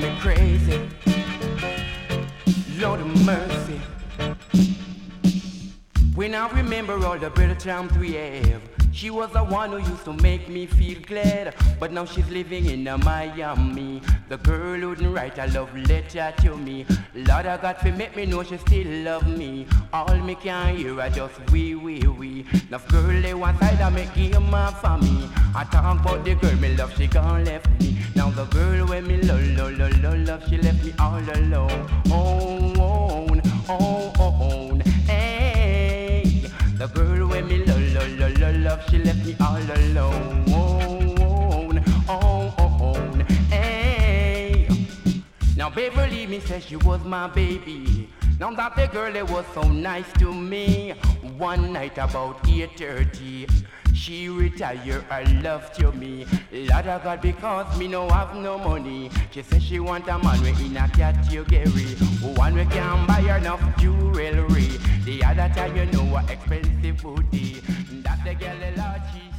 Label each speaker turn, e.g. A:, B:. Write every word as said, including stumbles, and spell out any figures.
A: me crazy. Lord of mercy. When I remember all the better times we have, she was the one who used to make me feel glad. But now she's living in uh, Miami. The girl wouldn't write a love letter to me. Lord, I got to make me know she still love me. All me can hear are just wee wee wee. Now girl they one side I make game up for me. I talk about the girl me love, she gone left me. Now the girl when me love, love, love, love, love, she left me all alone. Oh, oh, oh, oh, oh. Hey, the girl when me love, love, love, love, love, she left me all alone. Oh, oh, oh, oh. Hey. Now Beverly me said she was my baby. Now that the girl that was so nice to me. One night about eight thirty, she retired her love to me. Lord of God, because me no have no money. She said she want a man we in a category, one we can buy her enough jewelry. The other time you know what expensive booty. That's the girl the Lord she